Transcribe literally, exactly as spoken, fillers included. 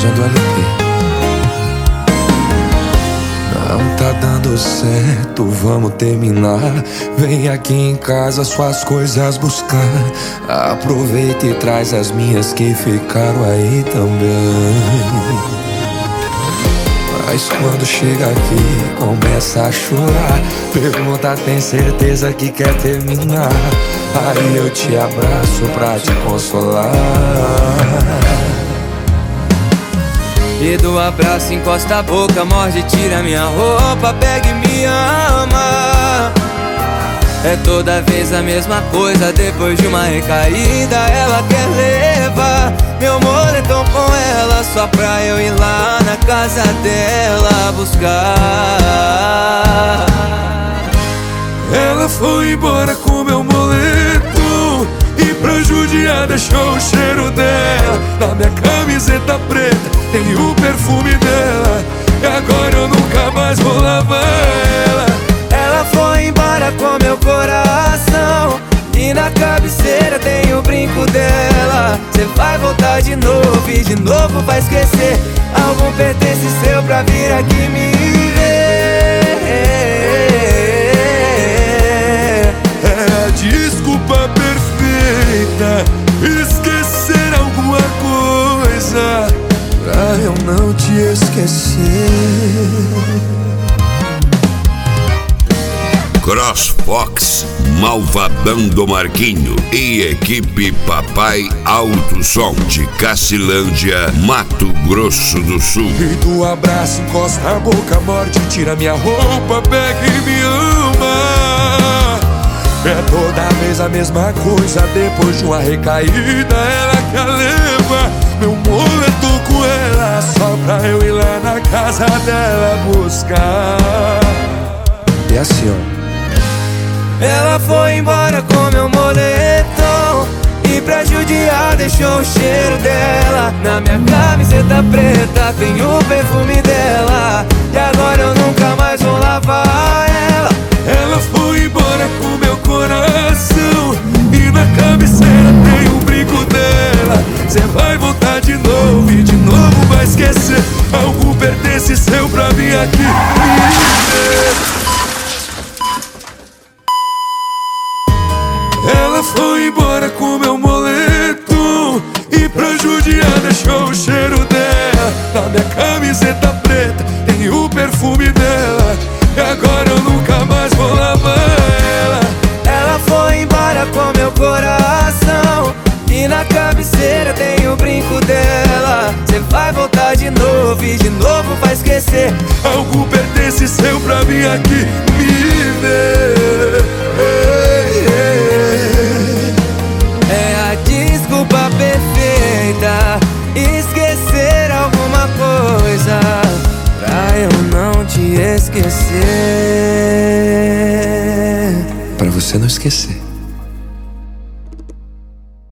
João do L P. Não tá dando certo, vamos terminar. Vem aqui em casa suas coisas buscar. Aproveita e traz as minhas que ficaram aí também. Mas quando chega aqui, começa a chorar. Pergunta, tem certeza que quer terminar? Aí eu te abraço pra te consolar. E do abraço encosta a boca, morde, tira minha roupa, pega e me ama. É toda vez a mesma coisa, depois de uma recaída ela quer levar meu moletom com ela, só pra eu ir lá na casa dela buscar. Ela foi embora com meu moletom e pra judiar deixou o cheiro dela na minha camiseta preta, tem o perfume dela, e agora eu nunca mais vou lavar ela. Ela foi embora com meu coração e na cabeceira tem o brinco dela. Cê vai voltar de novo e de novo vai esquecer algum pertence seu pra vir aqui me ver. É a desculpa perfeita, esquecer alguma coisa pra eu não te esquecer. CrossFox, Malvadão do Marquinho e equipe Papai Alto Som de Cacilândia, Mato Grosso do Sul. E do abraço encosta a boca, morde, tira minha roupa, pega e me ama. É toda vez a mesma coisa, depois de uma recaída ela quer levar meu moletom com ela, só pra eu ir lá na casa dela buscar. E assim, ó. Ela foi embora com meu moletom e pra judiar deixou o cheiro dela na minha camiseta preta, tem o perfume dela, e agora eu nunca mais vou lavar ela. Ela foi embora com meu coração e na cabeceira tem o brinco dela. Cê vai voltar de novo e de novo vai esquecer algo pertence seu pra mim aqui me ver. Ela foi embora com meu moletom e pra judiar deixou o cheiro dela na minha camiseta preta, tem o perfume dela, e agora eu nunca mais vou lavar ela. Ela foi embora com meu coração e na cabeceira tem o brinco dela. Cê vai voltar de novo e de novo vai esquecer algo pertence seu pra mim aqui me ver. Desculpa perfeita, esquecer alguma coisa pra eu não te esquecer. Pra você não esquecer.